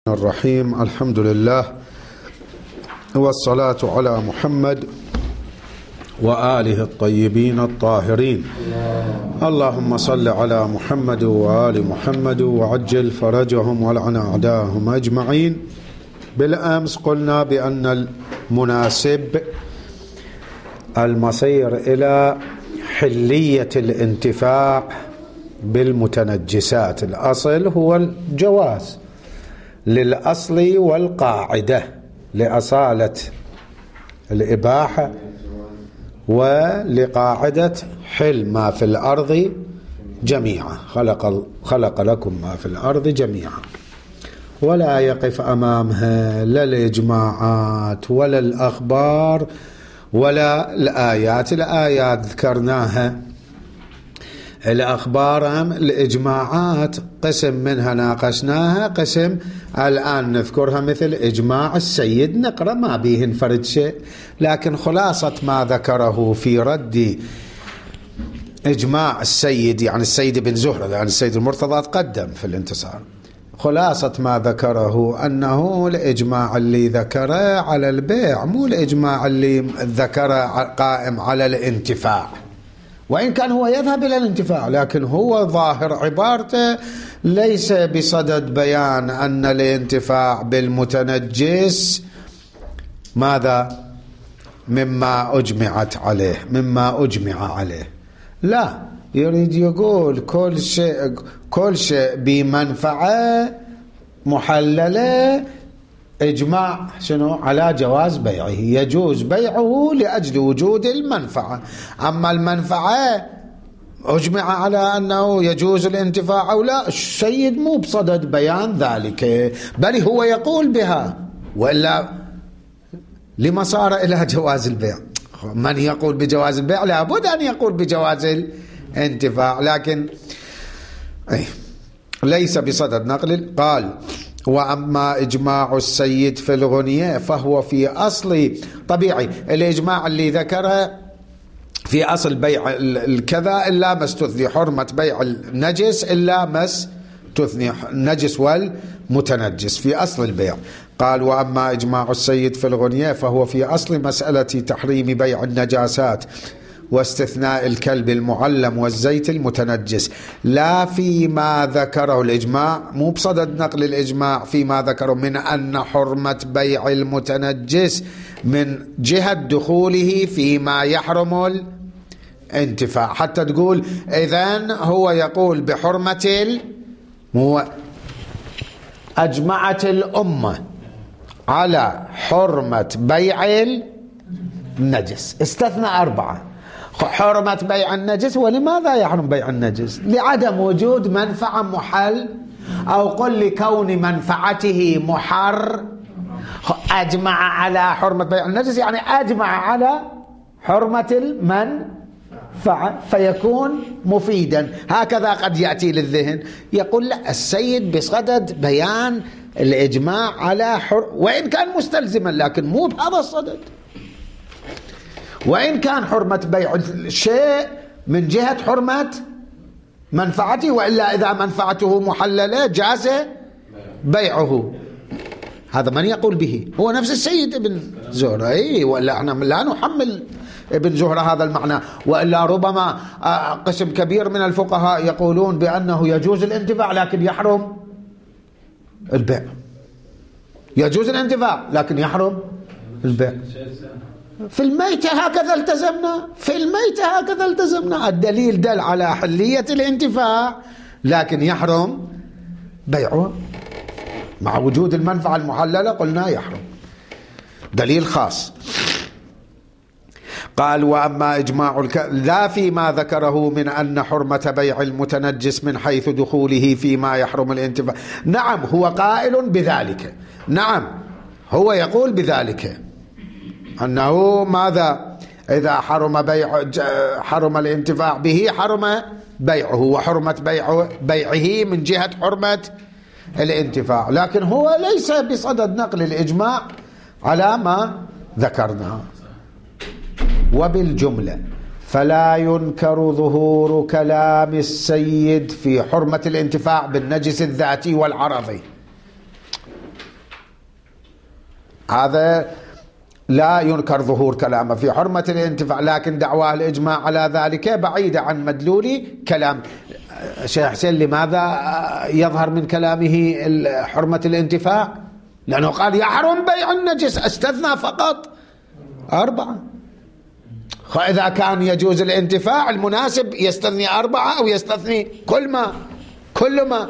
الرحيم. الحمد لله والصلاة على محمد وآله الطيبين الطاهرين. اللهم صل على محمد وآل محمد وعجل فرجهم ولعن أعداءهم أجمعين. بالأمس قلنا بأن المناسب المصير إلى حلية الانتفاع بالمتنجسات. الأصل هو الجواز للأصل والقاعدة، لأصالة الإباحة ولقاعدة حل ما في الأرض جميعا. خلق لكم ما في الأرض جميعا، ولا يقف أمامها لا الإجماعات ولا الأخبار ولا الآيات. الآيات ذكرناها، الأخبار الإجماعات قسم منها ناقشناها، قسم الآن نذكرها، مثل إجماع السيد نقرأ ما به نفرد شيء، لكن خلاصة ما ذكره في رد إجماع السيد، يعني السيد بن زهرة، يعني السيد المرتضى تقدم في الانتصار، خلاصة ما ذكره أنه الإجماع اللي ذكره على البيع، مو الإجماع اللي ذكره قائم على الانتفاع، وإن كان هو يذهب إلى الانتفاع، لكن هو ظاهر عبارته ليس بصدد بيان أن الانتفاع بالمتنجس ماذا مما أجمع عليه، لا، يريد يقول كل شيء بمنفعة محللة إجماع شنو على جواز بيعه، يجوز بيعه لأجل وجود المنفعة. أما المنفعة أجمع على أنه يجوز الانتفاع أو لا، السيد مو بصدد بيان ذلك، بل هو يقول بها، وإلا لما صار إلى جواز البيع؟ من يقول بجواز البيع لابد أن يقول بجواز الانتفاع، لكن ليس بصدد نقل. قال: وأما إجماع السيد في الغنية فهو في أصل طبيعي، الإجماع اللي ذكره في أصل بيع الكذا إلا ما استثني، حرمة بيع النجس إلا ما استثني النجس والمتنجس في أصل البيع. قال: وأما إجماع السيد في الغنية فهو في أصل مسألة تحريم بيع النجاسات واستثناء الكلب المعلم والزيت المتنجس، لا فيما ذكره الإجماع، مو بصدد نقل الإجماع فيما ذكره من أن حرمة بيع المتنجس من جهة دخوله فيما يحرم الانتفاع، حتى تقول إذن هو يقول بحرمة أجمعت الأمة على حرمة بيع النجس، استثنى 4: حرمة بيع النجس. ولماذا يحرم بيع النجس؟ لعدم وجود منفعة محل، أو قل لكون منفعته محر. أجمع على حرمة بيع النجس يعني أجمع على حرمة المنفعة، فيكون مفيدا. هكذا قد يأتي للذهن، يقول لا، السيد بصدد بيان الإجماع على وإن كان مستلزما، لكن مو بهذا الصدد. وإن كان حرمة بيع الشيء من جهة حرمة منفعته، وإلا إذا منفعته محللة جاز بيعه. هذا من يقول به؟ هو نفس السيد ابن زهرة. وإلا احنا لا نحمل ابن زهرة هذا المعنى، وإلا ربما قسم كبير من الفقهاء يقولون بأنه يجوز الانتفاع لكن يحرم البيع، يجوز الانتفاع لكن يحرم البيع. في الميتة هكذا التزمنا، الدليل دل على حلية الانتفاع لكن يحرم بيعه، مع وجود المنفعة المحللة قلنا يحرم، دليل خاص. قال: وأما إجماع لا فيما ذكره من أن حرمة بيع المتنجس من حيث دخوله فيما يحرم الانتفاع. نعم، هو قائل بذلك، نعم هو يقول بذلك، أنه ماذا إذا حرم الانتفاع به حرم بيعه، وحرمة بيعه من جهة حرمة الانتفاع، لكن هو ليس بصدد نقل الإجماع على ما ذكرنا. وبالجملة فلا ينكر ظهور كلام السيد في حرمة الانتفاع بالنجس الذاتي والعرضي. هذا لا ينكر ظهور كلامه في حرمة الانتفاع، لكن دعواه الإجماع على ذلك بعيدة عن مدلول كلام شيخ حسين. لماذا يظهر من كلامه حرمة الانتفاع؟ لأنه قال يحرم بيع النجس، استثنى فقط 4. فإذا كان يجوز الانتفاع المناسب يستثني 4 أو يستثني كل ما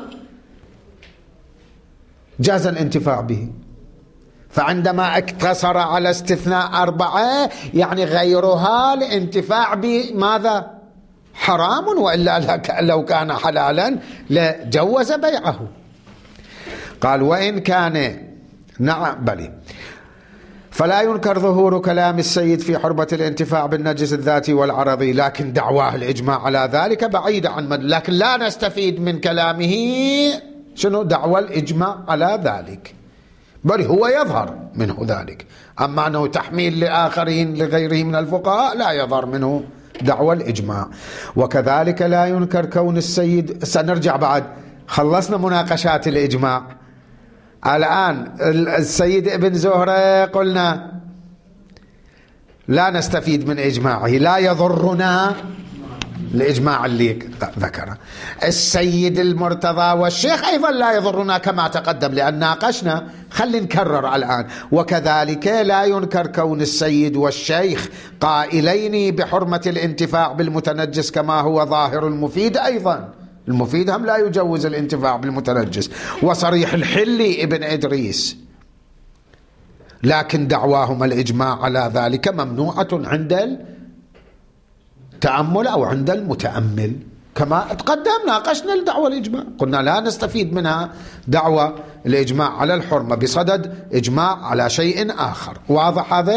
جاز الانتفاع به. فعندما اقتصر على استثناء 4 يعني غيرها الانتفاع بماذا؟ حرام، وإلا لو كان حلالا لجوز بيعه. قال وإن كان نعم بلي فلا ينكر ظهور كلام السيد في حرمة الانتفاع بالنجس الذاتي والعرضي، لكن دعواه الإجماع على ذلك بعيدة عن لكن لا نستفيد من كلامه شنو؟ دعوى الإجماع على ذلك، بل هو يظهر منه ذلك. أما أنه تحميل لآخرين لغيره من الفقهاء لا يظهر منه دعوى الإجماع. وكذلك لا ينكر كون السيد، سنرجع بعد خلصنا مناقشات الإجماع، الآن السيد ابن زهرة قلنا لا نستفيد من إجماعه، لا يضرنا الإجماع اللي ذكره. السيد المرتضى والشيخ أيضا لا يضرنا كما تقدم لأن ناقشنا، خلي نكرر الآن. وكذلك لا ينكر كون السيد والشيخ قائلين بحرمة الانتفاع بالمتنجس كما هو ظاهر المفيد أيضا. المفيد هم لا يجوز الانتفاع بالمتنجس، وصريح الحلي ابن إدريس، لكن دعواهم الإجماع على ذلك ممنوعة عند التأمل أو عند المتأمل كما تقدم. ناقشنا الدعوة الإجماع، قلنا لا نستفيد منها دعوة الإجماع على الحرمة بصدد إجماع على شيء آخر. واضح هذا؟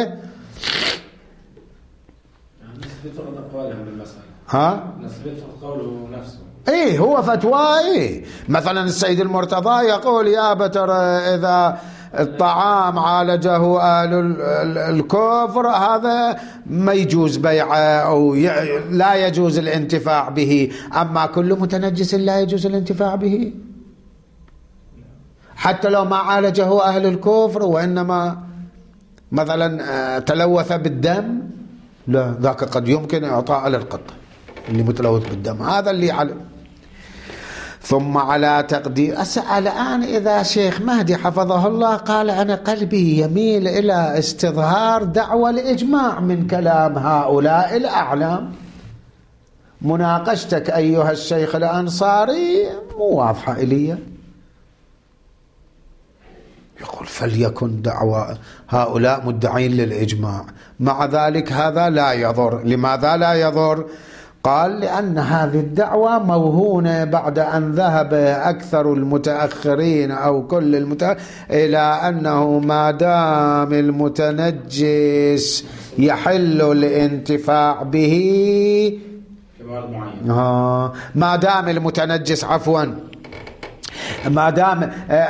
نسبة أقوالهم بالمسألة، نسبة قوله نفسه. إيه هو فتوى. إيه مثلا السيد المرتضى يقول يا بتر إذا الطعام عالجه أهل الكفر هذا ما يجوز بيعه أو لا يجوز الانتفاع به، أما كل متنجس لا يجوز الانتفاع به حتى لو ما عالجه أهل الكفر، وإنما مثلا تلوث بالدم، لا ذاك قد يمكن إعطاء للقطة اللي متلوث بالدم، هذا اللي علم. ثم على تقدير أسأل الآن إذا شيخ مهدي حفظه الله قال أنا قلبي يميل إلى استظهار دعوى الإجماع من كلام هؤلاء الأعلام، مناقشتك أيها الشيخ الأنصاري مو واضحة إلي. يقول فليكن دعوى هؤلاء مدعين للإجماع، مع ذلك هذا لا يضر. لماذا لا يضر؟ قال لأن هذه الدعوة موهونة بعد أن ذهب أكثر المتأخرين أو كل إلى أنه ما دام المتنجس يحل الانتفاع به، ما دام المتنجس ما دام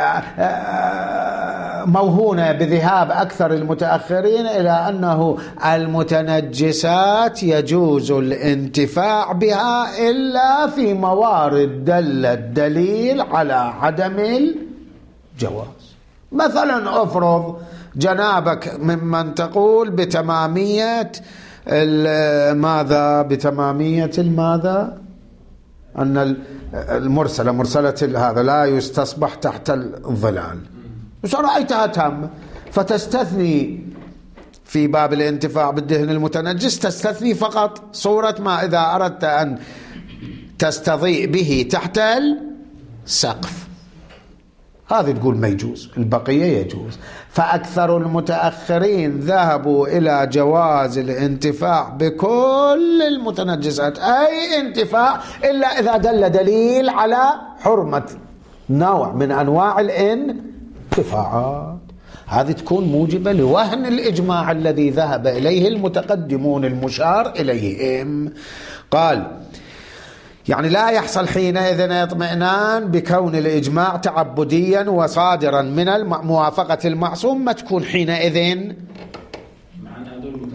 موهونة بذهاب أكثر المتأخرين إلى أنه المتنجسات يجوز الانتفاع بها إلا في موارد دل الدليل على عدم الجواز. مثلا أفرض جنابك ممن تقول بتمامية ماذا؟ بتمامية الماذا؟ أن مرسلة هذا لا يستصبح تحت الظلال، وش رأيتها تامة، فتستثني في باب الانتفاع بالدهن المتنجس تستثني فقط صورة ما إذا أردت أن تستضيء به تحت السقف، هذه تقول ما يجوز، البقية يجوز. فأكثر المتأخرين ذهبوا إلى جواز الانتفاع بكل المتنجسات، أي انتفاع إلا إذا دل دليل على حرمة نوع من أنواع الانتفاعات. هذه تكون موجبة لوهن الإجماع الذي ذهب إليه المتقدمون المشار إليهم. قال يعني لا يحصل حينئذ اطمئنان بكون الإجماع تعبديا وصادرا من موافقة المعصوم، ما تكون حينئذ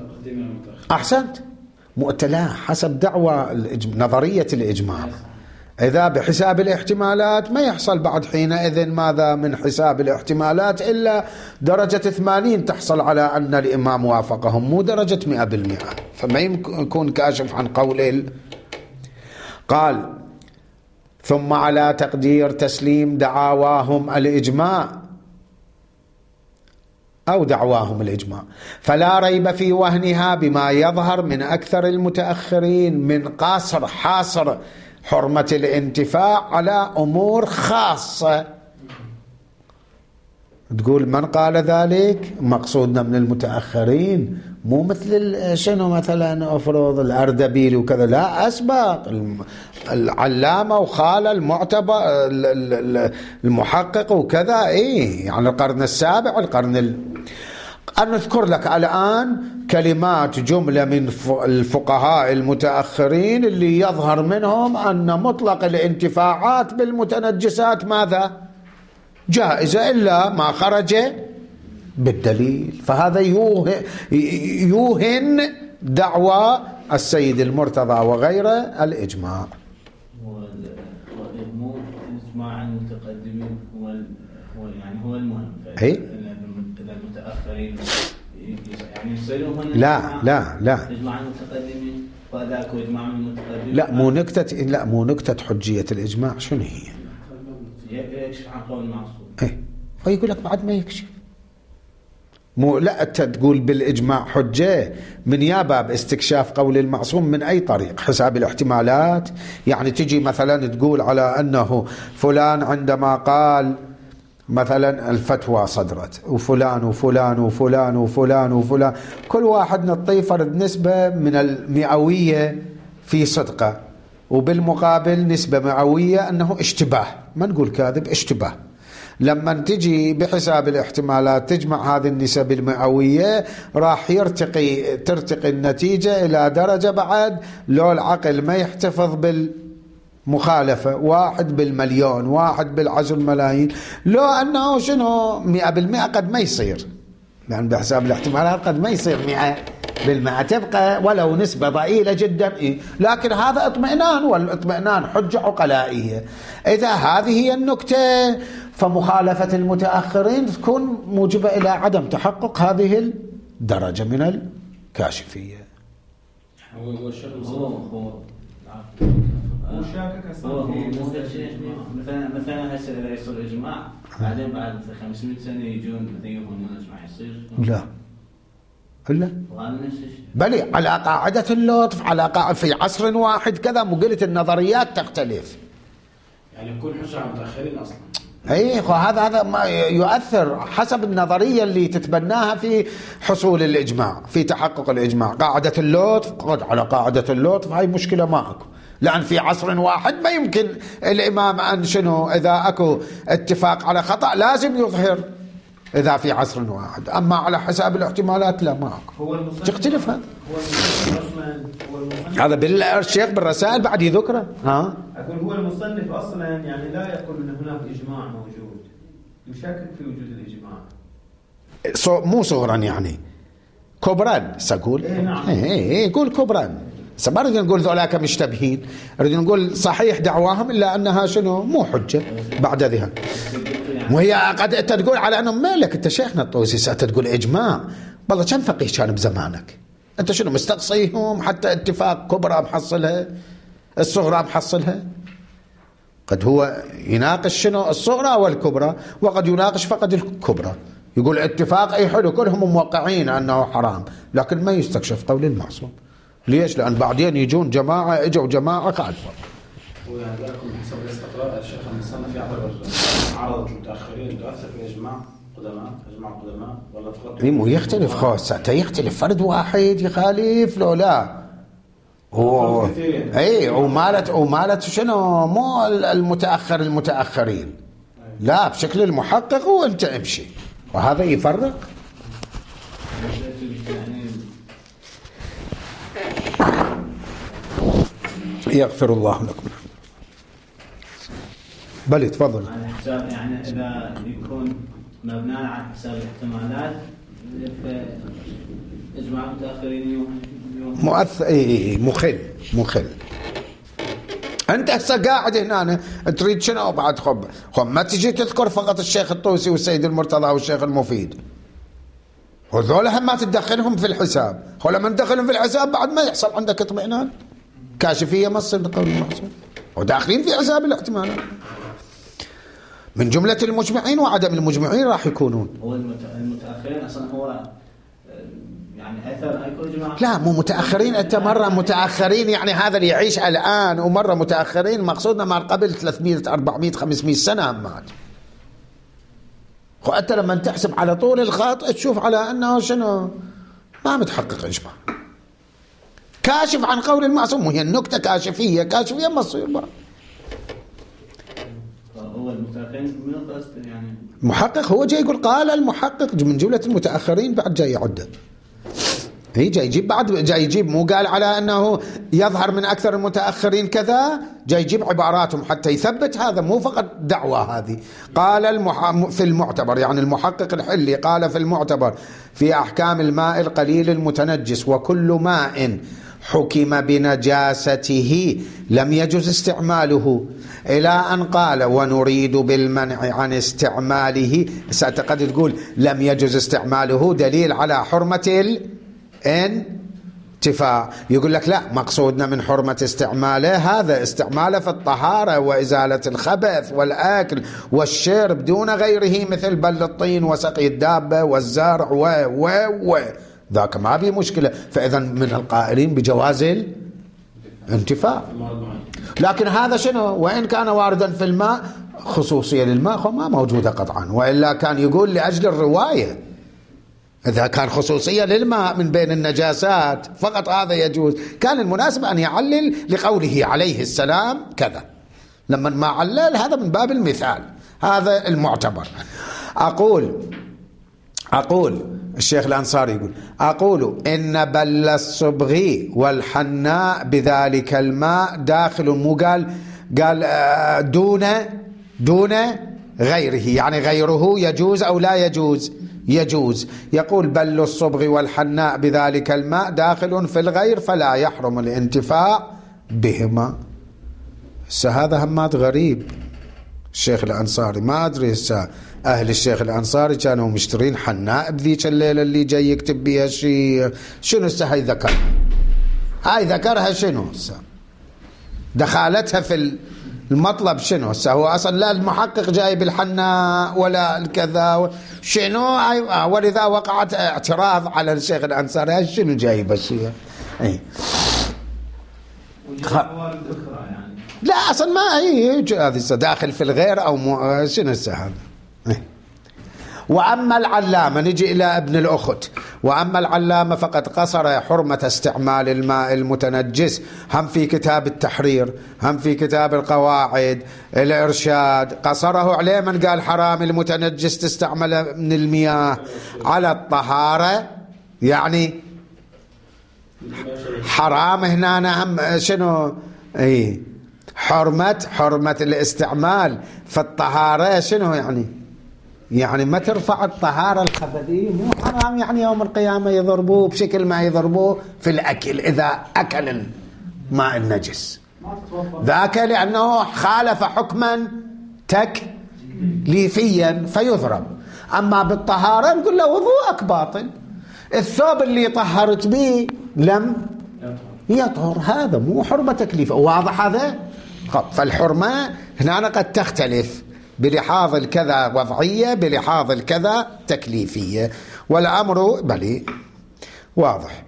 أحسنت مؤتلا حسب دعوى نظرية الإجماع. إذا بحساب الاحتمالات ما يحصل بعد حينئذ ماذا من حساب الاحتمالات إلا درجة 80 تحصل على أن الإمام وافقهم، مو درجة 100%. فما يكون كاشف عن قول. قال ثم على تقدير تسليم دعواهم الإجماع أو دعواهم الإجماع، فلا ريب في وهنها بما يظهر من أكثر المتأخرين من قاصر حاصر حرمة الانتفاع على أمور خاصة. تقول من قال ذلك؟ مقصودنا من المتأخرين، مو مثل شنو مثلا أفرض الأردبيل وكذا، لا، أسبق العلامة وخال المعتبر المحقق وكذا، يعني القرن السابع القرن أن نذكر لك الآن كلمات جملة من الفقهاء المتأخرين اللي يظهر منهم أن مطلق الانتفاعات بالمتنجسات ماذا؟ جائزة إلا ما خرج بالدليل. فهذا يوهن دعوى السيد المرتضى وغيره الإجماع. مو الإجماع المتقدمين هو المهم. المتأخرين يعني يصيرون لا إجماع المتقدمين وذاك إجماع المتقدمين. لا مو نكتة حجية الإجماع شنو هي؟ يكشف عن قول المعصوم. فيقول لك بعد ما يكشف، مو لا تقول بالإجماع حجة من يا باب استكشاف قول المعصوم من أي طريق؟ حساب الاحتمالات. يعني تجي مثلا تقول على أنه فلان عندما قال مثلا الفتوى صدرت وفلان وفلان وفلان وفلان وفلان، كل واحد نعطيه فرد نسبة من المئوية في صدقه، وبالمقابل نسبة مئوية أنه اشتباه، ما نقول كاذب، اشتباه. لما تجي بحساب الاحتمالات تجمع هذه النسب المئوية راح ترتقي النتيجة إلى درجة بعد لو العقل ما يحتفظ بالمخالفة، 1 بالمليون، 1 بالعشر ملايين، لو أنه شنو 100% قد ما يصير، يعني بحساب الاحتمالات قد ما يصير 100%، تبقى ولو نسبة ضئيلة جدا. لكن هذا اطمئنان، والاطمئنان حجة عقلائية. إذا هذه هي النكتة فمخالفة المتأخرين تكون موجبة إلى عدم تحقق هذه الدرجة من الكاشفية. هو الشيخ هو شاكك مثلا هسه إذا يصير إجماع بعدين بعد 500 سنة يجون يقولون الإجماع يصير؟ لا بل على قاعدة اللطف، على في عصر واحد كذا، مو قلت النظريات تختلف، يعني يكون حجة على المتأخرين أصلا. هذا ما يؤثر حسب النظرية اللي تتبناها في حصول الإجماع، في تحقق الإجماع. قاعدة اللطف قد على قاعدة اللطف هاي مشكلة ما أكو، لأن في عصر واحد ما يمكن الإمام أن شنو إذا أكو اتفاق على خطأ لازم يظهر إذا في عصر واحد. أما على حساب الاحتمالات لا، ما أكو، تختلف. هذا بالشيخ بالرسائل بعد يذكره. أقول هو المصنف أصلا يعني لا يقول أن هناك إجماع موجود، يشكك في وجود الإجماع، مو صغرا يعني كبرا سأقول. نعم. يقول كبرا، ما نريد نقول ذولاك مشتبهين، نريد نقول صحيح دعواهم إلا أنها شنو مو حجة بعد ذهن. وهي قد أنت تقول على أنه مالك أنت شيخنا الطوسي أنت تقول إجماع، والله كم فقيه كان بزمانك أنت شنو مستقصيهم حتى اتفاق كبرى محصلها الصغرى محصلها؟ قد هو يناقش شنو الصغرى والكبرى، وقد يناقش فقط الكبرى، يقول اتفاق أي حلو كلهم موقعين أنه حرام، لكن ما يستكشف قول المعصوم. ليش؟ لأن بعدين يجون جماعة اجوا جماعة خالفة. ويعني لكم حسب الاستقراء الشيخ المصنف يعتبر عرض المتأخرين تؤثر في إجماع قدماء ولا فقط؟ مو يختلف خاص، يختلف فرد واحد يخالف لو لا هو ومالت شنو مو المتأخرين لا بشكل المحقق، وانت امشي، وهذا يفرق. يغفر الله لكم. بل تفضل. على حساب يعني إذا يكون مبنى على حساب الاحتمالات إجماع المتأخرين مؤثر مخل أنت هسه قاعد هنا تريد شنو بعد؟ خب ما تجي تذكر فقط الشيخ الطوسي والسيد المرتضى والشيخ المفيد، وذول هم ما تدخلهم في الحساب. ولما ندخلهم في الحساب بعد ما يحصل عندك اطمئنان. كاشفية ما تصير بقول المحسن، وداخلين في حساب الاحتمالات. من جملة المجمعين وعدم المجمعين راح يكونون. هو المتأخرين أصلا هو يعني أثر هيكون جماعة. لا مو متأخرين، أنت مرة متأخرين يعني هذا اللي يعيش الآن، ومرة متأخرين مقصودنا ما قبل 300 400 500 سنة مات. وأنت لما تحسب على طول الخط تشوف على أنه شنو ما متحقق إجماع. كاشف عن قول المعصوم، وهي النكتة كاشفية ما تصير بقى. هو المتأخرين من القصد يعني محقق، هو جاي يقول قال المحقق من جملة المتأخرين، بعد جاي يعده. هي جاي يجيب بعد، جاي يجيب مو قال على أنه يظهر من أكثر المتأخرين كذا، جاي يجيب عباراتهم حتى يثبت هذا، مو فقط دعوة هذه. قال في المعتبر، يعني المحقق الحلي قال في المعتبر في أحكام الماء القليل المتنجس: وكل ماء حكم بنجاسته لم يجوز استعماله، إلى أن قال: ونريد بالمنع عن استعماله. ستقد تقول لم يجوز استعماله دليل على حرمة الانتفاع. يقول لك لا، مقصودنا من حرمة استعماله هذا استعماله في الطهارة وإزالة الخبث والأكل والشرب دون غيره، مثل بل الطين وسقي الدابة والزرع و ذاك ما بي مشكلة. فإذا من القائلين بجواز الانتفاع. لكن هذا شنو؟ وإن كان واردا في الماء، خصوصية للماء ما موجودة قطعا، وإلا كان يقول لأجل الرواية. إذا كان خصوصية للماء من بين النجاسات فقط هذا يجوز، كان المناسب أن يعلل لقوله عليه السلام كذا. لما ما علل هذا من باب المثال، هذا المعتبر. أقول الشيخ الأنصاري يقول: أقول إن بل الصبغ والحناء بذلك الماء داخل، مو قال دون غيره، يعني غيره يجوز أو لا يجوز؟ يجوز. يقول: بل الصبغ والحناء بذلك الماء داخل في الغير فلا يحرم الانتفاع بهما. هذا همات غريب. الشيخ الأنصاري ما أدري أهل الشيخ الأنصاري كانوا مشترين حناء بذيك الليلة اللي جاي يكتب بها شيء. شنو هاي ذكر؟ هاي ذكرها شنو دخالتها في المطلب؟ شنو هو أصلا لا المحقق جايب الحناء ولا الكذا شنو. ولذا وقعت اعتراض على الشيخ الأنصاري، شنو جايب الشيء؟ يعني لا أصلا ما هي هذه داخل في الغير أو شنو هذا. وأما العلامة، نجي إلى ابن الأخت. وأما العلامة فقد قصر حرمة استعمال الماء المتنجس هم في كتاب التحرير، هم في كتاب القواعد الإرشاد، قصره عليه من قال حرام المتنجس تستعمل من المياه على الطهارة. يعني حرام هنا هم شنو؟ حرمة الاستعمال في الطهارة شنو يعني ما ترفع الطهارة الخبثية، مو حرام يعني يوم القيامة يضربوه بشكل ما يضربوه في الأكل إذا أكل الماء النجس ذاك، لأنه خالف حكما تكليفيا فيضرب. أما بالطهارة نقول له وضوءك باطل، الثوب اللي طهرت به لم يطهر، هذا مو حرمة تكليفية. واضح هذا؟ فالحرمة هنا قد تختلف بلحاظ الكذا وضعية، بلحاظ الكذا تكليفية، والأمر بلي واضح.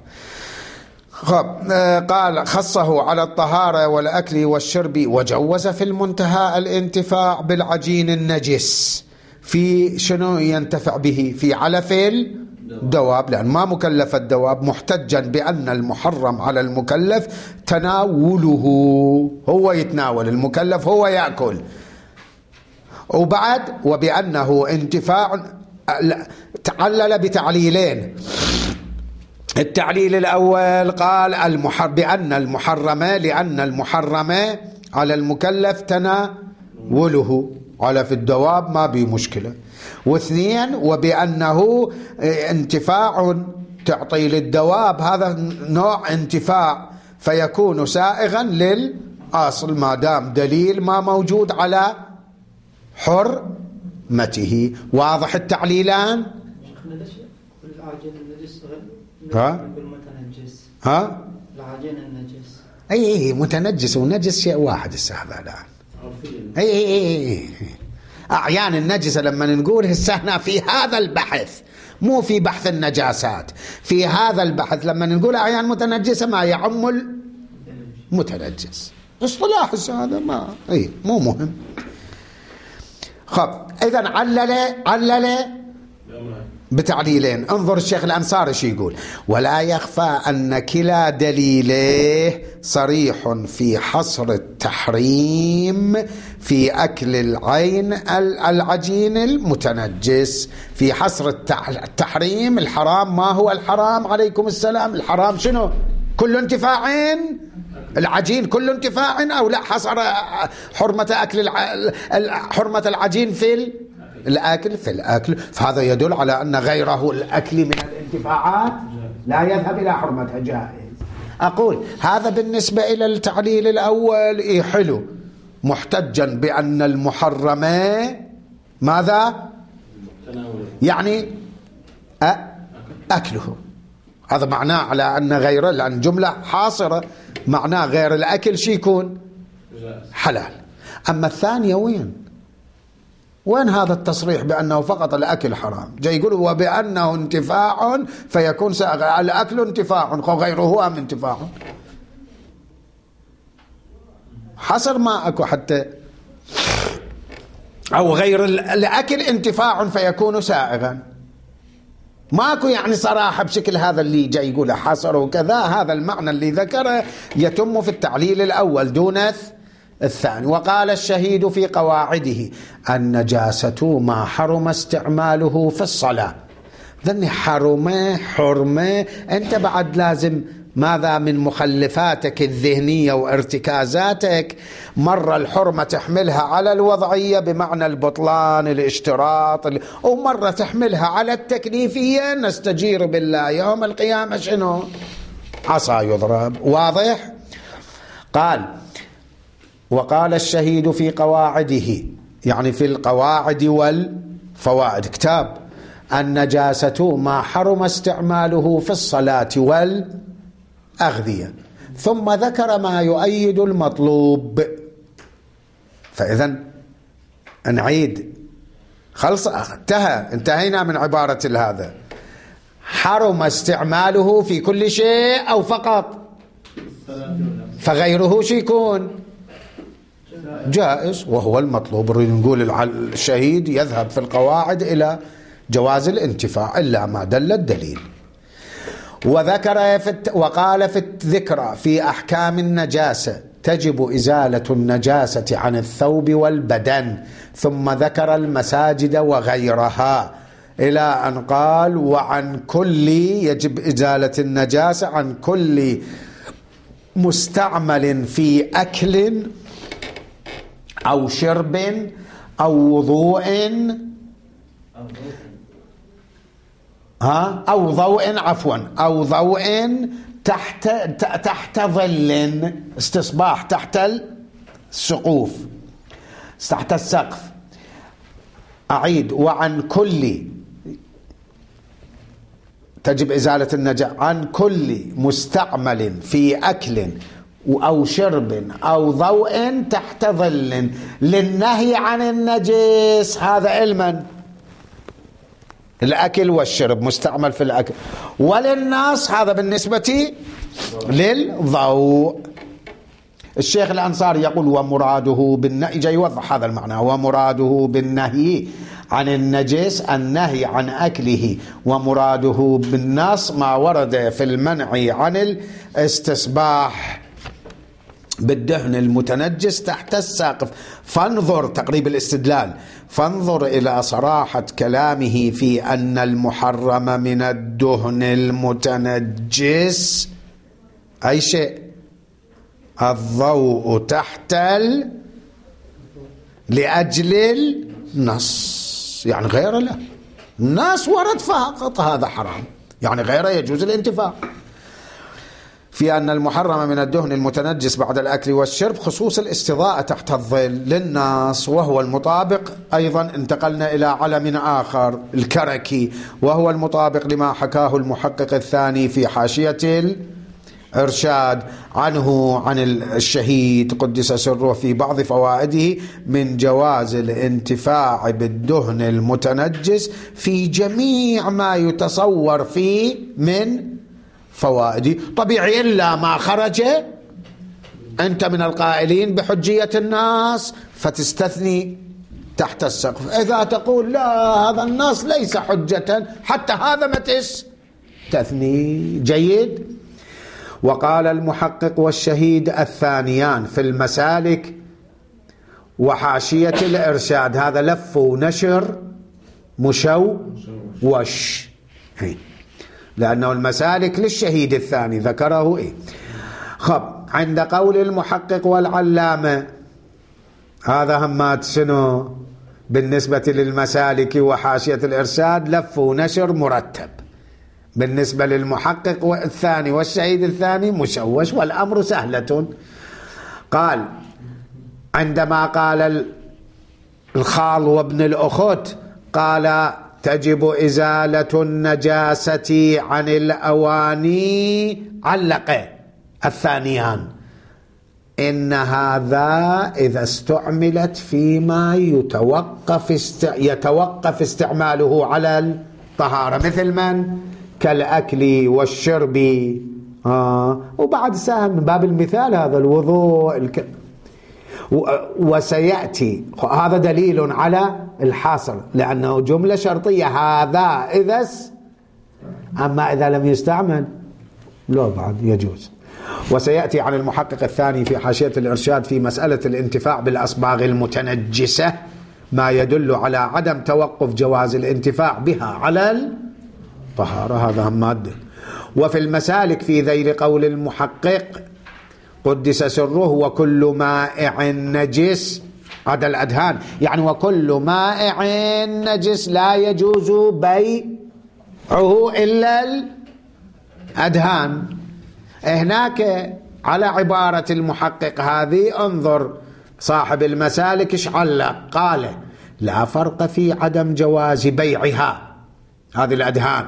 قال: خصه على الطهارة والأكل والشرب، وجوز في المنتهى الانتفاع بالعجين النجس في شنو ينتفع به؟ في علف الدواب، لأن ما مكلف الدواب، محتجا بأن المحرم على المكلف تناوله، هو يتناول، المكلف هو يأكل. وبعد وبأنه انتفاع، تعلل بتعليلين. التعليل الأول قال بأن المحرمة، لأن المحرمة على المكلف تناوله، على في الدواب ما بي مشكلة. واثنين وبأنه انتفاع تعطي للدواب، هذا نوع انتفاع فيكون سائغا أصل ما دام دليل ما موجود على حرمته. واضح التعليلان؟ العجين النجس ها؟ متنجس. ها؟ العجين النجس اي متنجس ونجس شيء واحد هذا الآن. اي أعيان النجسة لما نقول هنا في هذا البحث، مو في بحث النجاسات، في هذا البحث لما نقول أعيان متنجسة ما يعم المتنجس. اصطلاح هذا ما مو مهم. خب إذن علل بتعليلين. انظر الشيخ الأنصاري شو يقول: ولا يخفى أن كلا دليله صريح في حصر التحريم في أكل العجين المتنجس. في حصر التحريم الحرام. ما هو الحرام عليكم السلام؟ الحرام شنو؟ كل انتفاع العجين، كل انتفاع، أو لا حصر حرمة أكل حرمة العجين في الأكل. فهذا يدل على أن غيره الأكل من الانتفاعات لا يذهب إلى حرمتها، جائز. أقول هذا بالنسبة إلى التعليل الأول حلو، محتجا بأن المحرم ماذا؟ يعني أكله. هذا معناه على أن غيره، لأن جملة حاصرة معناه غير الأكل شي يكون حلال. أما الثانية وين هذا التصريح بأنه فقط الأكل حرام؟ جاي يقولوا وبأنه انتفاع فيكون الأكل انتفاع غيره أم انتفاع؟ حصر ما أكو حتى، أو غير الأكل انتفاع فيكون سائغا. ماكو يعني صراحة بشكل هذا اللي جاي يقوله حصر وكذا. هذا المعنى اللي ذكره يتم في التعليل الأول دون الثاني. وقال الشهيد في قواعده: النجاسة ما حرم استعماله في الصلاة. ذني حرمة أنت بعد لازم ماذا من مخلفاتك الذهنية وارتكازاتك. مرة الحرمة تحملها على الوضعية بمعنى البطلان الاشتراط، ومرة تحملها على التكليفية، نستجير بالله يوم القيامة شنو؟ عصا يضرب. واضح؟ قال: وقال الشهيد في قواعده، يعني في القواعد والفوائد كتاب: النجاسة ما حرم استعماله في الصلاة والأغذية. ثم ذكر ما يؤيد المطلوب. فإذا نعيد، خلص انتهينا من عبارة هذا. حرم استعماله في كل شيء أو فقط؟ فغيره شي يكون جائز، وهو المطلوب. نقول الشهيد يذهب في القواعد إلى جواز الانتفاع إلا ما دل الدليل. وقال في الذكرى في أحكام النجاسة: تجب إزالة النجاسة عن الثوب والبدن. ثم ذكر المساجد وغيرها إلى أن قال: وعن كل، يجب إزالة النجاسة عن كل مستعمل في أكل أو شرب أو وضوء أو ضوء، أو ضوء تحت ظل، استصباح تحت السقوف، تحت السقف. أعيد: وعن كل، تجب إزالة النجاسة عن كل مستعمل في أكل أو شرب أو ضوء تحت ظل، للنهي عن النجس. هذا علما الأكل والشرب مستعمل في الأكل، وللناس هذا بالنسبة للضوء. الشيخ الأنصاري يقول: ومراده بالنهي، جاي يوضح هذا المعنى، ومراده بالنهي عن النجس النهي عن أكله، ومراده بالنص ما ورد في المنع عن الاستصباح بالدهن المتنجس تحت السقف. فانظر تقريب الاستدلال، فانظر إلى صراحة كلامه في أن المحرم من الدهن المتنجس أي شيء الضوء تحت لأجل النص، يعني غيره لا، الناس ورد فقط هذا حرام، يعني غيره يجوز الانتفاع. في أن المحرم من الدهن المتنجس بعد الأكل والشرب خصوص الاستضاءة تحت الظل للناس، وهو المطابق أيضا. انتقلنا إلى علم آخر الكركي، وهو المطابق لما حكاه المحقق الثاني في حاشية الإرشاد عنه عن الشهيد قدس سره في بعض فوائده من جواز الانتفاع بالدهن المتنجس في جميع ما يتصور فيه من فوائده. طبيعي إلا ما خرج أنت من القائلين بحجية الناس فتستثني تحت السقف. إذا تقول لا هذا النص ليس حجة حتى هذا ما تستثني. جيد. وقال المحقق والشهيد الثانيان في المسالك وحاشية الإرشاد، هذا لف ونشر مشوش، لأنه المسالك للشهيد الثاني ذكره خب عند قول المحقق والعلامة، هذا همات شنو بالنسبة للمسالك وحاشية الإرشاد؟ لف ونشر مرتب. بالنسبة للمحقق الثاني والشهيد الثاني مشوش، والأمر سهلة. قال عندما قال الخال وابن الأخت قال تجب إزالة النجاسة عن الأواني، علق الثانيان إن هذا إذا استعملت فيما يتوقف استعماله على الطهارة، مثل من كالأكل والشرب. وبعد سهم من باب المثال هذا الوضوء وسيأتي هذا دليل على الحاصل، لأنه جملة شرطية هذا إذا أما إذا لم يستعمل لا بعد يجوز. وسيأتي عن المحقق الثاني في حاشية الإرشاد في مسألة الانتفاع بالأصباغ المتنجسة ما يدل على عدم توقف جواز الانتفاع بها على الطهارة، هذا هم مادة. وفي المسالك في ذيل قول المحقق قدس سره وكل مائع نجس عدا الأدهان، يعني وكل مائع نجس لا يجوز بيعه إلا الأدهان. هناك على عبارة المحقق هذه انظر صاحب المسالك ايش علق، قال لا فرق في عدم جواز بيعها، هذه الأدهان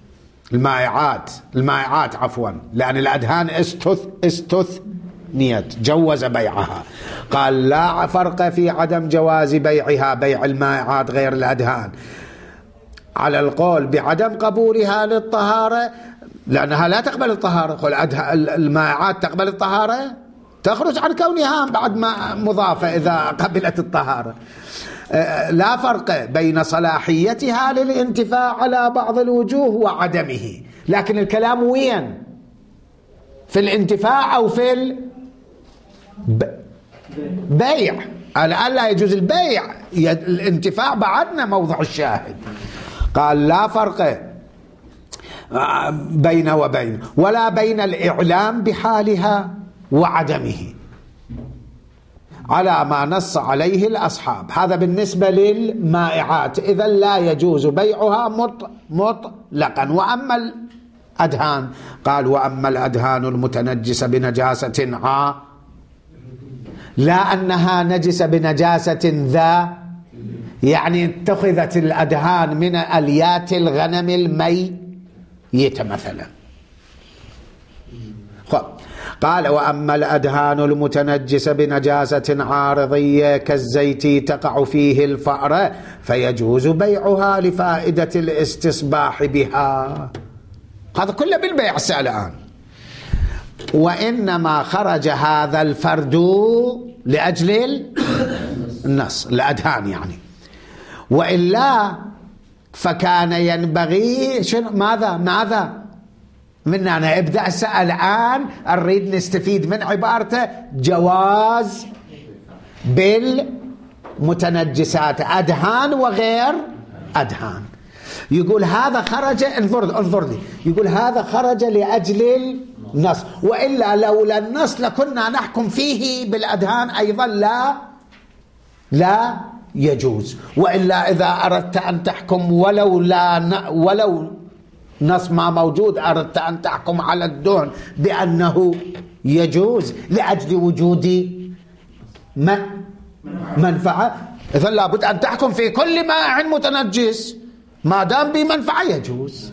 المائعات عفوا، لأن الأدهان استثنيت جوز بيعها. قال لا فرق في عدم جواز بيعها، بيع المائعات غير الأدهان، على القول بعدم قبولها للطهارة لأنها لا تقبل الطهارة. المائعات تقبل الطهارة، تخرج عن كونها بعد ما مضافة إذا قبلت الطهارة. لا فرق بين صلاحيتها للانتفاع على بعض الوجوه وعدمه، لكن الكلام وين؟ في الانتفاع أو في البيع؟ الآن لا يجوز البيع، الانتفاع بعدنا موضع الشاهد. قال لا فرق بين وبين ولا بين الإعلام بحالها وعدمه على ما نص عليه الأصحاب. هذا بالنسبة للمائعات، إذا لا يجوز بيعها مطلقا. وأما الأدهان قال وأما الأدهان المتنجسة بنجاسة لا أنها نجسة بنجاسة ذا، يعني اتخذت الأدهان من أليات الغنم الميتة مثلا. قال وأما الأدهان المتنجسة بنجاسة عارضية كالزيت تقع فيه الفأرة فيجوز بيعها لفائدة الاستصباح بها. هذا كله بالبيع الآن. وإنما خرج هذا الفرد لأجل النص الأدهان يعني، وإلا فكان ينبغي ماذا من أنا ابدأ الآن نريد نستفيد من عبارته جواز بالمتنجسات أدهان وغير أدهان. يقول هذا خرج، انظر لي، يقول هذا خرج لأجل النص، وإلا لولا النص لكنا نحكم فيه بالأدهان أيضا لا يجوز. وإلا إذا أردت أن تحكم ولو نص ما موجود أردت أن تحكم على الدهن بأنه يجوز لأجل وجود منفعة، إذن لابد أن تحكم في كل مائع متنجس ما دام بمنفعة يجوز،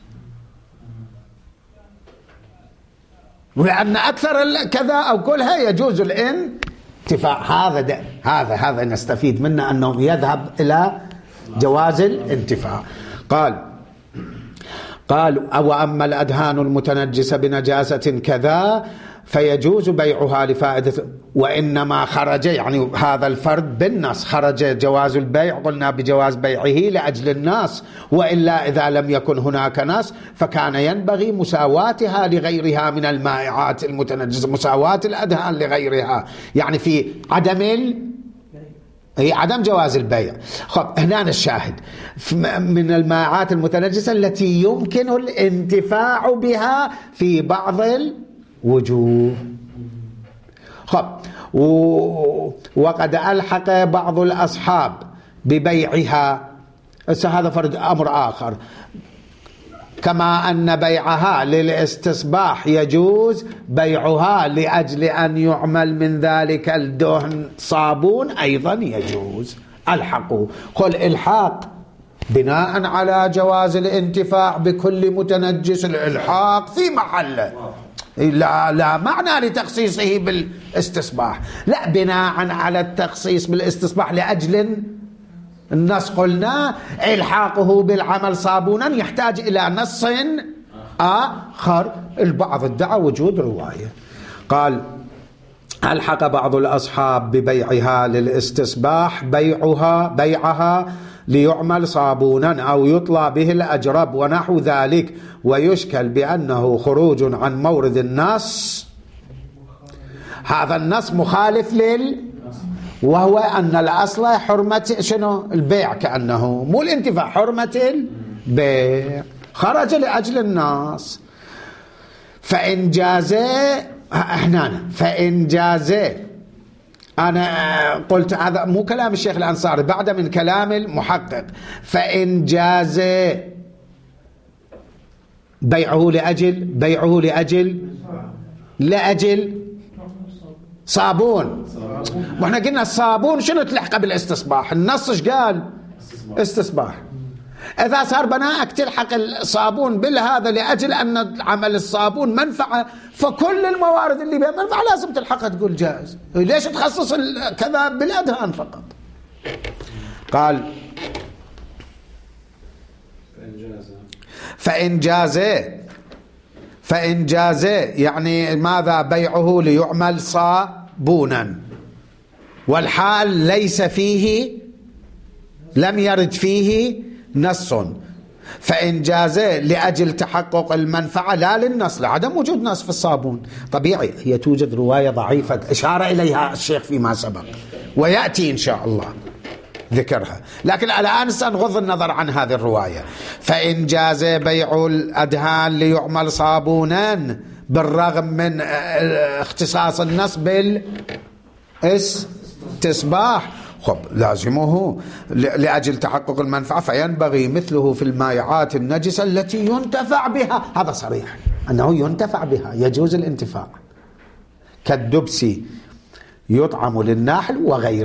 ولأن أكثر كذا أو كلها يجوز الانتفاع. هذا نستفيد منه أنه يذهب إلى جواز الانتفاع. قال وأما الأدهان المتنجسة بنجاسة كذا فيجوز بيعها لفائدة، وإنما خرج يعني هذا الفرد بالنص خرج جواز البيع، قلنا بجواز بيعه لأجل الناس، وإلا إذا لم يكن هناك نص فكان ينبغي مساواتها لغيرها من المائعات المتنجسة، مساواة الأدهان لغيرها، يعني في عدم جواز البيع. خب هنا الشاهد من المائعات المتنجسة التي يمكن الانتفاع بها في بعض الوجوه. خب وقد ألحق بعض الأصحاب ببيعها، هذا فرد أمر آخر، كما أن بيعها للاستصباح يجوز بيعها لأجل أن يعمل من ذلك الدهن صابون أيضا يجوز. ألحقوا، قل إلحاق بناء على جواز الانتفاع بكل متنجس، الإلحاق في محله، لا معنى لتخصيصه بالاستصباح، لا بناء على التخصيص بالاستصباح لأجل النص قلنا إلحاقه بالعمل صابونا يحتاج إلى نص آخر. البعض ادعى وجود رواية. قال ألحق بعض الأصحاب ببيعها للاستصباح بيعها ليعمل صابونا أو يطلى به الأجرب ونحو ذلك، ويشكل بأنه خروج عن مورد النص. هذا النص مخالف وهو أن الأصل حرمة شنو البيع، كأنه مو الانتفاع، حرمة البيع، خرج لأجل الناس. فإن جاز أنا قلت هذا مو كلام الشيخ الأنصاري، بعد من كلام المحقق، فإن جاز بيعه لأجل صابون، واحنا قلنا الصابون شنو تلحقه بالاستصباح؟ النص ايش قال؟ استصباح. اذا صار بناءك تلحق الصابون بالهذا لاجل ان عمل الصابون منفعه، فكل الموارد اللي بها منفعه لازم تلحقها، تقول جائز. ليش تخصص كذا بالادهان فقط؟ قال فإن جاز يعني ماذا؟ بيعه ليعمل صابونا، والحال ليس فيه، لم يرد فيه نص، فإن جاز لأجل تحقق المنفعة لا للنص، لعدم وجود نص في الصابون. طبيعي هي توجد رواية ضعيفة أشار إليها الشيخ فيما سبق، ويأتي إن شاء الله ذكرها، لكن الآن سنغض النظر عن هذه الرواية. فإن جاز بيع الأدهان ليعمل صابونا بالرغم من اختصاص النص بالاستصباح، خب لازمه لأجل تحقق المنفعة، فينبغي مثله في المائعات النجسة التي ينتفع بها. هذا صريح أنه ينتفع بها، يجوز الانتفاع، كالدبس يطعم للنحل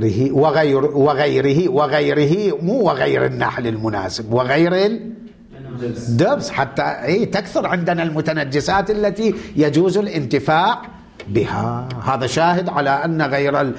وغيره مو وغير النحل المناسب، وغير الدبس، حتى تكثر عندنا المتنجسات التي يجوز الانتفاع بها. هذا شاهد على أن غير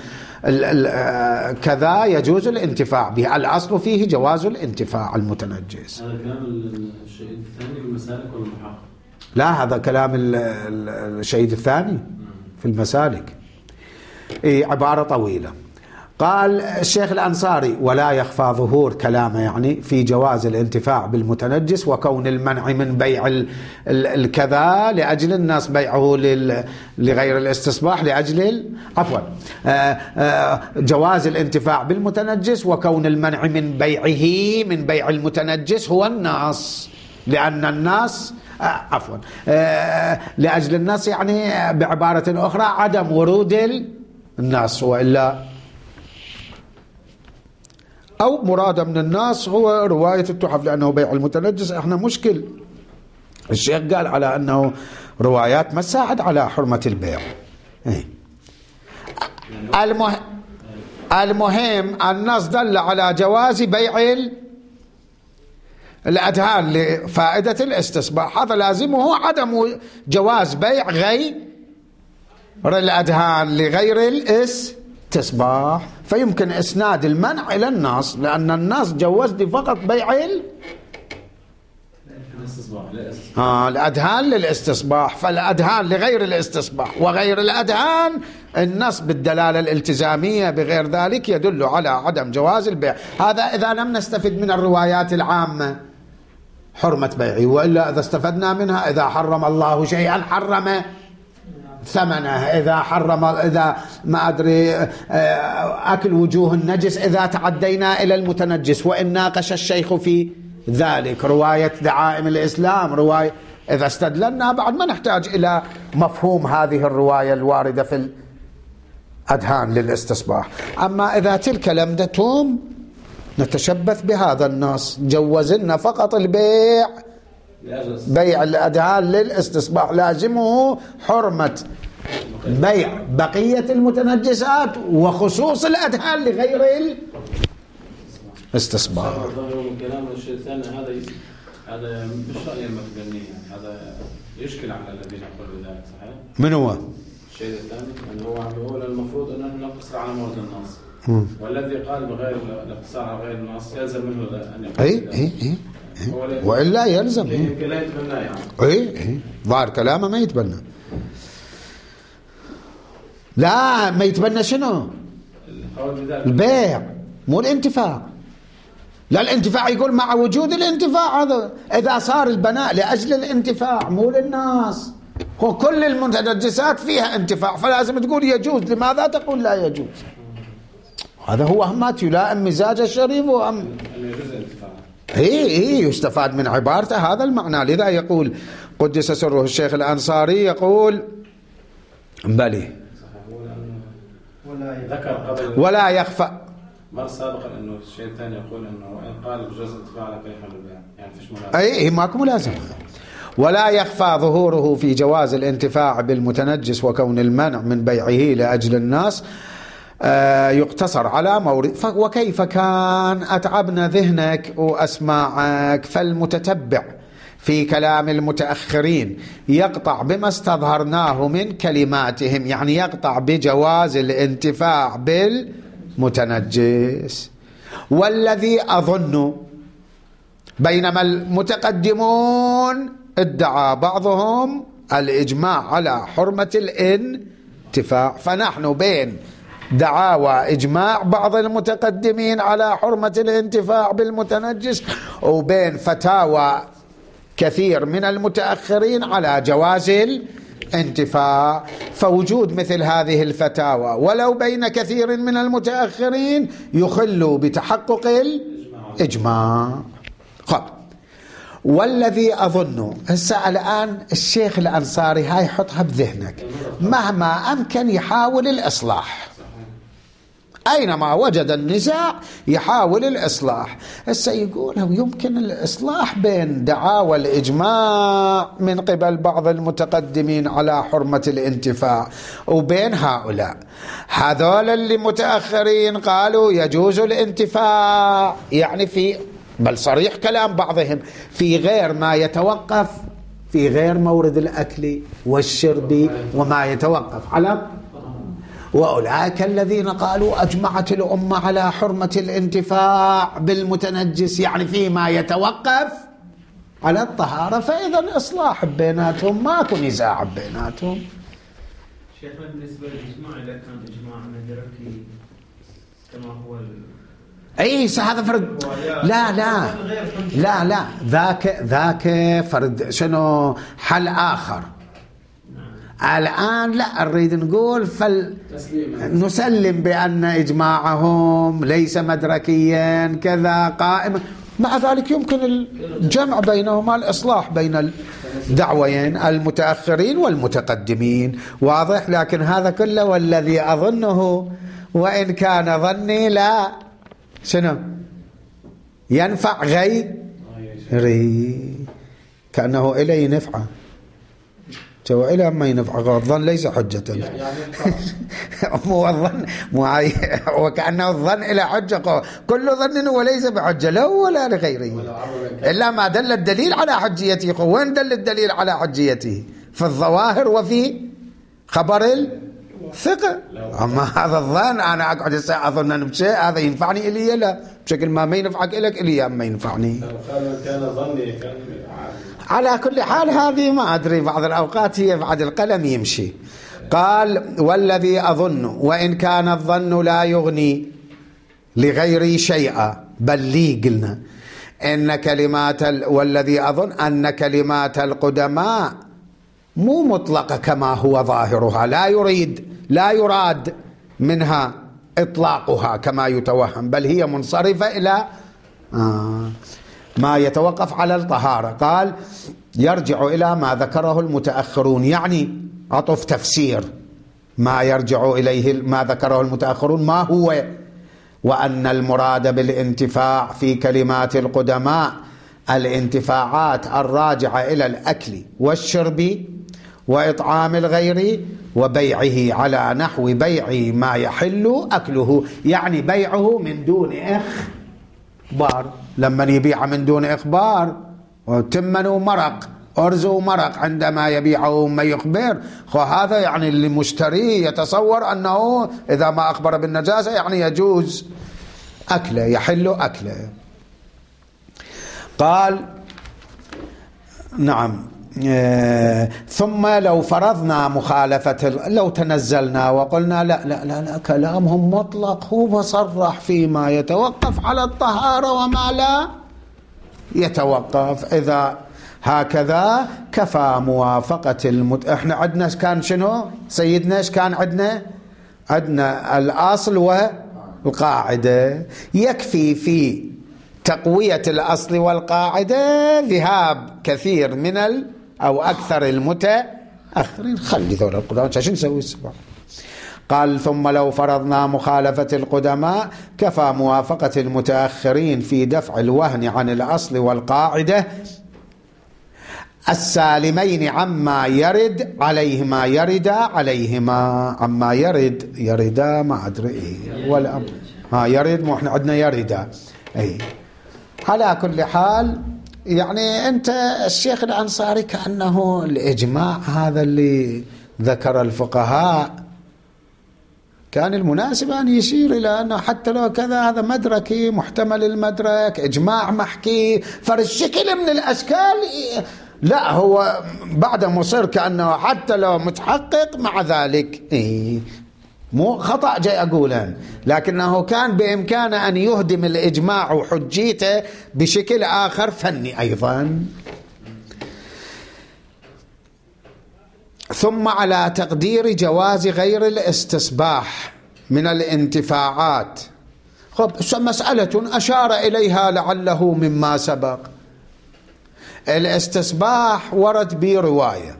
كذا يجوز الانتفاع به، الأصل فيه جواز الانتفاع المتنجس. هذا كلام الشهيد الثاني بالمسالك ولا المحقق؟ لا، هذا كلام الشهيد الثاني في المسالك، عبارة طويلة. قال الشيخ الأنصاري ولا يخفى ظهور كلامه يعني في جواز الانتفاع بالمتنجس، وكون المنع من بيع الكذا لأجل الناس بيعه لغير الاستصباح لأجل جواز الانتفاع بالمتنجس، وكون المنع من بيعه من بيع المتنجس هو الناس، لأن الناس لأجل الناس يعني بعبارة أخرى عدم ورود الناس، وإلا أو مراد من الناس هو رواية التحف، لأنه بيع المتنجس احنا مشكل الشيخ قال على أنه روايات ما تساعد على حرمة البيع. المهم النص دل على جواز بيع الأدهان لفائدة الاستصباح، هذا لازمه عدم جواز بيع غير الأدهان لغير الاستصباح، فيمكن إسناد المنع إلى النص، لأن النص جوز لي فقط بيع الأدهان للاستصباح، فالأدهان لغير الاستصباح وغير الأدهان النص بالدلالة الالتزامية بغير ذلك يدل على عدم جواز البيع. هذا إذا لم نستفد من الروايات العامة حرمة بيعه، وإلا إذا استفدنا منها إذا حرم الله شيئا حرم ثمنه، إذا ما أدري أكل وجوه النجس إذا تعدينا إلى المتنجس، وإن ناقش الشيخ في ذلك رواية دعائم الإسلام، رواية إذا استدللنا بعد ما نحتاج إلى مفهوم هذه الرواية الواردة في الأدهان للاستصباح. أما إذا تلك لمدتهم نتشبث بهذا النص، جوزنا فقط البيع، بيع الأدهان للاستصباح لازمه حرمة بيع بقية المتنجسات وخصوص الأدهان لغير الاستصباح. كلام الشيء الثاني هذا مش رأي المتبنين، هذا يشكل على الذين يقولوا ذلك، صحيح؟ من هو؟ الشيء الثاني أنه هو عم يقول المفروض أن نقتصر على مورد النص، والذي قال بغير الاقتصار على غير النص يلزم منه أن يقول وإلا يلزم يمكن لا يتبنى يعني ظاهر كلامه ما يتبنى. لا ما يتبنى شنو؟ البيع مو الانتفاع. لا الانتفاع يقول مع وجود الانتفاع، هذا إذا صار البناء لأجل الانتفاع مو للناس، كل المتنجسات فيها انتفاع، فلازم تقول يجوز، لماذا تقول لا يجوز؟ هذا هو همات يلائم مزاج الشريف وهم يستفاد من عبارته هذا المعنى. لذا يقول قدس سره الشيخ الأنصاري يقول بلي ولا يخفى مرة سابقا انه الشيء الثاني يقول انه وان قال بجوز الانتفاع على بيع البيع، يعني فيش ملازمة. ماكو ملازمة. ولا يخفى ظهوره في جواز الانتفاع بالمتنجس وكون المنع من بيعه لأجل الناس يقتصر على مورد. وكيف كان أتعبنا ذهنك وأسماعك، فالمتتبع في كلام المتأخرين يقطع بما استظهرناه من كلماتهم، يعني يقطع بجواز الانتفاع بالمتنجس. والذي أظن بينما المتقدمون ادعى بعضهم الإجماع على حرمة الانتفاع، فنحن بين دعاوى إجماع بعض المتقدمين على حرمة الانتفاع بالمتنجس وبين فتاوى كثير من المتأخرين على جواز الانتفاع. فوجود مثل هذه الفتاوى ولو بين كثير من المتأخرين يخل بتحقق الإجماع. والذي أظن هسه الآن الشيخ الأنصاري هاي حطها بذهنك، مهما أمكن يحاول الإصلاح، أينما وجد النزاع يحاول الإصلاح. هسه يقول يمكن الإصلاح بين دعاوى الإجماع من قبل بعض المتقدمين على حرمة الانتفاع وبين هؤلاء هذول اللي متأخرين قالوا يجوز الانتفاع، يعني في بل صريح كلام بعضهم في غير ما يتوقف، في غير مورد الأكل والشرب وما يتوقف على. وأولئك الذين قالوا أجمعت الأمة على حرمة الانتفاع بالمتنجس، يعني فيما يتوقف على الطهارة، فإذا إصلاح بيناتهم، ماكو نزاع بيناتهم. شيخنا بالنسبة للإجماع إذا كان إجماع مدركي كما هو هذا فرد. لا ذاك فرد شنو حل آخر. الآن لا نريد نقول نسلم بأن إجماعهم ليس مدركيا كذا قائما، مع ذلك يمكن الجمع بينهما، الإصلاح بين الدعوين المتأخرين والمتقدمين، واضح. لكن هذا كله والذي أظنه وإن كان ظني لا ينفع غيري، كأنه إليه نفعه تو إلى ما ينفع. الظن ليس حجة مو الظن وكأنه الظن إلى حجة. كل ظن وليس بحجة له ولا لغيره إلا ما دل الدليل على حجيته. وين دل الدليل على حجيته؟ في الظواهر وفي خبر الثقة. أما هذا الظن أنا أقعد أظن بشيء هذا ينفعني إلي لا بشكل ما ينفعك إليك إلي ما ينفعني. كان ظني كان على كل حال هذه ما أدري بعض الأوقات هي بعد القلم يمشي. قال والذي أظن وإن كان الظن لا يغني لغيري شيئا بل لي قلنا إن كلمات والذي أظن أن كلمات القدماء مو مطلقة كما هو ظاهرها لا يراد منها إطلاقها كما يتوهم بل هي منصرفة إلى ما يتوقف على الطهارة. قال يرجع إلى ما ذكره المتأخرون يعني عطف تفسير ما يرجع إليه ما ذكره المتأخرون ما هو وأن المراد بالانتفاع في كلمات القدماء الانتفاعات الراجعة إلى الأكل والشرب وإطعام الغير وبيعه على نحو بيع ما يحل أكله يعني بيعه من دون إخبار. لما يبيع من دون إخبار وتمنوا مرق أرز ومرق عندما يبيعه ما يخبر هذا يعني اللي مشتري يتصور أنه إذا ما أخبر بالنجاسة يعني يجوز أكله يحل أكله. قال نعم ثم لو فرضنا مخالفة لو تنزلنا وقلنا لا لا لا, لا كلامهم مطلق هو مصرح فيما يتوقف على الطهارة وما لا يتوقف إذا هكذا كفى موافقة احنا عندنا كان شنو سيدنا ايش كان عندنا الأصل والقاعدة يكفي في تقوية الأصل والقاعدة ذهاب كثير من أو أكثر المتأخرين. خلي ذول القدماء شو نسوي السبع. قال ثم لو فرضنا مخالفة القدماء كفى موافقة المتأخرين في دفع الوهن عن الأصل والقاعدة السالمين عما يرد عليهما عما يردا ما أدري إيه ولا يرد مو إحنا عندنا يردا أي. على كل حال يعني أنت الشيخ الأنصاري كأنه الإجماع هذا اللي ذكر الفقهاء كان المناسب أن يشير إلى أنه حتى لو كذا هذا مدركي محتمل المدرك إجماع محكي فالشكل من الأشكال لا هو بعد مصير كأنه حتى لو متحقق مع ذلك مو خطأ جاي أقوله لكنه كان بإمكانه أن يهدم الإجماع وحجيته بشكل آخر فني أيضا. ثم على تقدير جواز غير الاستصباح من الانتفاعات مسألة أشار إليها لعله مما سبق. الاستصباح ورد برواية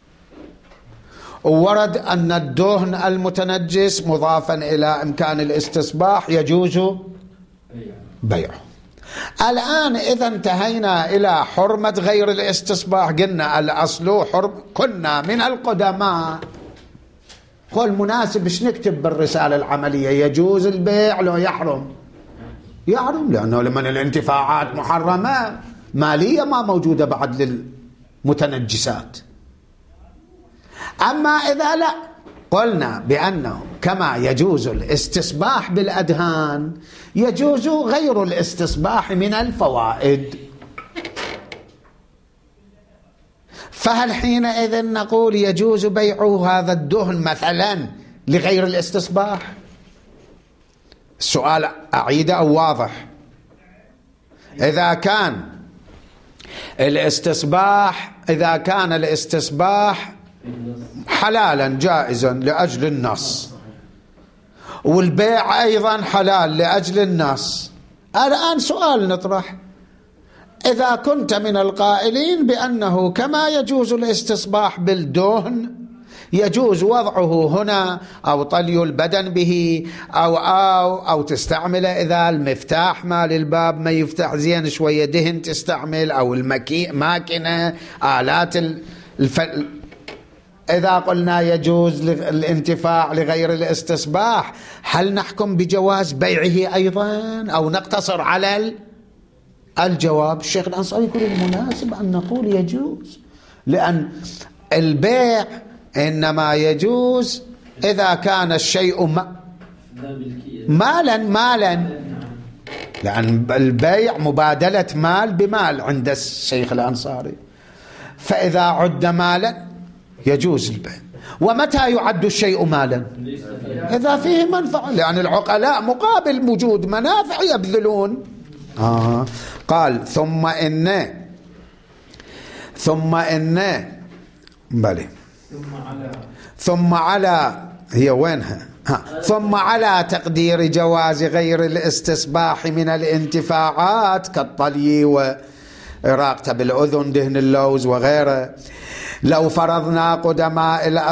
وورد أن الدهن المتنجس مضافا إلى إمكان الاستصباح يجوز بيعه. الآن إذا انتهينا إلى حرمة غير الاستصباح قلنا الأصل حرم كنا من القدماء هو المناسب ايش نكتب بالرسالة العملية يجوز البيع لو يحرم لأنه لمن الانتفاعات محرمة مالية ما موجودة بعد للمتنجسات. أما إذا لا قلنا بأنه كما يجوز الاستصباح بالأدهان يجوز غير الاستصباح من الفوائد فهل حينئذ نقول يجوز بيع هذا الدهن مثلا لغير الاستصباح؟ السؤال أعيده أو واضح. إذا كان الاستصباح حلالا جائزا لأجل النص والبيع أيضا حلال لأجل النص الآن سؤال نطرح إذا كنت من القائلين بأنه كما يجوز الاستصباح بالدهن يجوز وضعه هنا أو طلي البدن به أو تستعمله إذا المفتاح مال الباب ما يفتح زين شوية دهن تستعمل، أو ماكينة آلات إذا قلنا يجوز الانتفاع لغير الاستصباح، هل نحكم بجواز بيعه أيضا أو نقتصر على الجواب؟ الشيخ الأنصاري يقول المناسب أن نقول يجوز، لأن البيع إنما يجوز إذا كان الشيء مالا، لأن البيع مبادلة مال بمال عند الشيخ الأنصاري، فإذا عد مالا يجوز البيع. ومتى يعد الشيء مالا؟ إذا فيه منفعة، لأن العقلاء مقابل وجود منافع يبذلون. قال ثم على هي وينها؟ ثم على تقدير جواز غير الاستصباح من الانتفاعات كالطلي وإراقة بالأذن دهن اللوز وغيره، لو فرضنا قدماء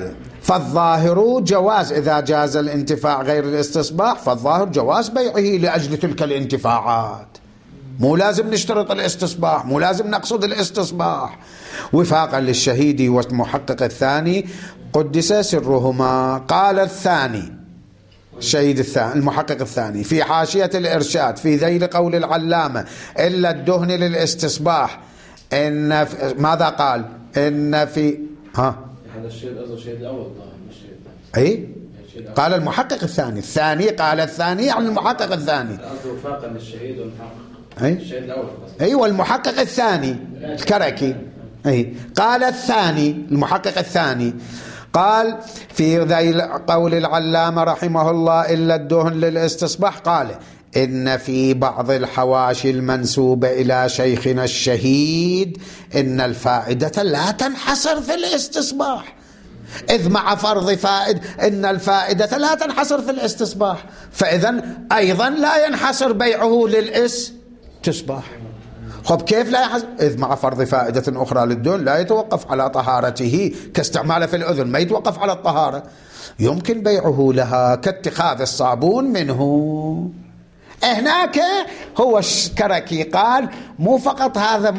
فالظاهر جواز، إذا جاز الانتفاع غير الاستصباح فالظاهر جواز بيعه لأجل تلك الانتفاعات، مو لازم نشترط الاستصباح، مو لازم نقصد الاستصباح، وفاقا للشهيد والمحقق الثاني قدس سرهما. قال الثاني الشهيد الثاني المحقق الثاني في حاشية الإرشاد في ذيل قول العلامة إلا الدهن للاستصباح إن ماذا قال؟ إن في هذا الشيء الشيء الأول مش أي قال المحقق الثاني قال الثاني عن المحقق الثاني وفاقا للشهيد والمحقق الشيء الأول والمحقق الثاني الكركي قال الثاني المحقق الثاني قال في ذيل قول العلامة رحمه الله إلا الدهن للاستصباح قال إن في بعض الحواشي المنسوبة إلى شيخنا الشهيد إن الفائدة لا تنحصر في الاستصباح، إذ مع فرض فائد إن الفائدة لا تنحصر في الاستصباح، فإذا أيضا لا ينحصر بيعه للاستصباح. خب كيف لا ينحصر؟ إذ مع فرض فائدة أخرى للدهن لا يتوقف على طهارته كاستعماله في الأذن، ما يتوقف على الطهارة، يمكن بيعه لها كاتخاذ الصابون منه. هناك هو الكركي قال مو فقط هذا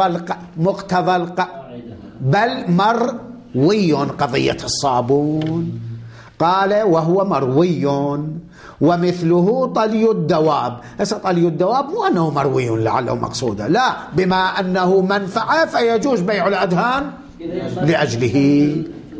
مقتضى بل مروي قضية الصابون، قال وهو مروي ومثله طلي الدواب. طلي الدواب مو أنه مروي لعله مقصوده، لا، بما أنه منفعة فيجوز بيع الأدهان لأجله.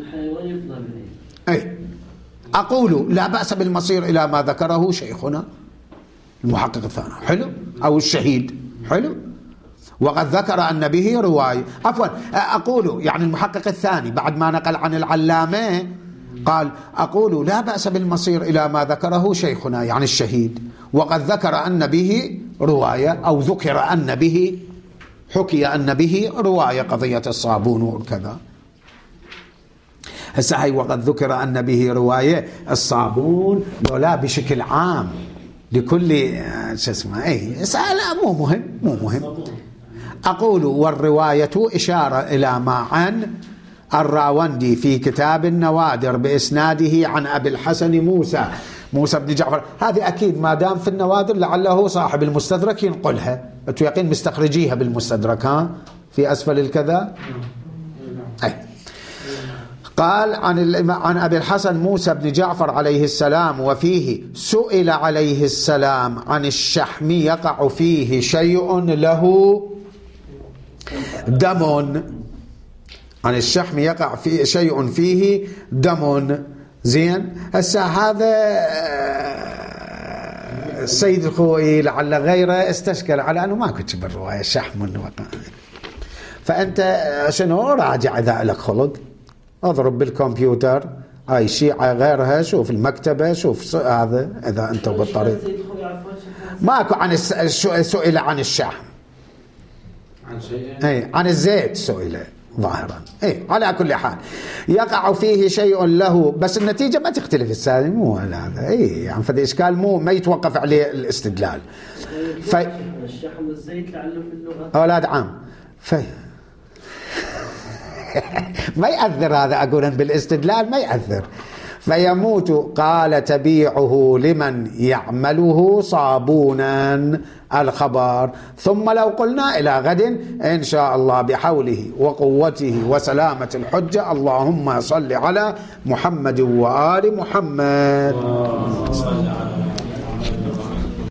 أقول لا بأس بالمصير إلى ما ذكره شيخنا المحقق الثاني، حلو، أو الشهيد، حلو، وقد ذكر أن به رواية، عفوا أقول يعني المحقق الثاني بعد ما نقل عن العلامة قال أقول لا بأس بالمصير إلى ما ذكره شيخنا يعني الشهيد، وقد ذكر أن به رواية، أو ذكر أن به، حكي أن به رواية قضية الصابون وكذا. هسه هي وقد ذكر أن به رواية الصابون ولا بشكل عام لكل شو اسمه لا مو مهم. أقول والرواية إشارة إلى ما عن الراوندي في كتاب النوادر بإسناده عن أبي الحسن موسى بن جعفر. هذه أكيد ما دام في النوادر لعله صاحب المستدرك ينقلها، أنتم يقين مستخرجيها بالمستدرك في أسفل الكذا. قال عن أبي الحسن موسى بن جعفر عليه السلام وفيه سئل عليه السلام عن الشحم يقع فيه شيء له دم، عن الشحم يقع فيه شيء فيه دم. زين، هسه هذا السيد الخوئي لعل غيره استشكل على أنه ما كنت بالرواية شحم وقع، فأنت شنو راجع إذا لك خلق اضرب بالكمبيوتر هاي شيعة غيرها، شوف المكتبة، شوف هذا إذا أنت بالطريق ماكو. عن سئل عن الشحم، عن شيء عن الزيت سئل ظاهرا. على كل حال يقع فيه شيء له، بس النتيجة ما تختلف السالم، مو هذا يعني فده إشكال مو ما يتوقف عليه الاستدلال. الشحم والزيت لعله في اللغة أولاد عام ما يأثر هذا، أقول بالاستدلال ما يأثر. فيموت، قال تبيعه لمن يعمله صابونا الخبر. ثم لو قلنا إلى غد إن شاء الله بحوله وقوته وسلامة الحجة. اللهم صل على محمد وآل محمد.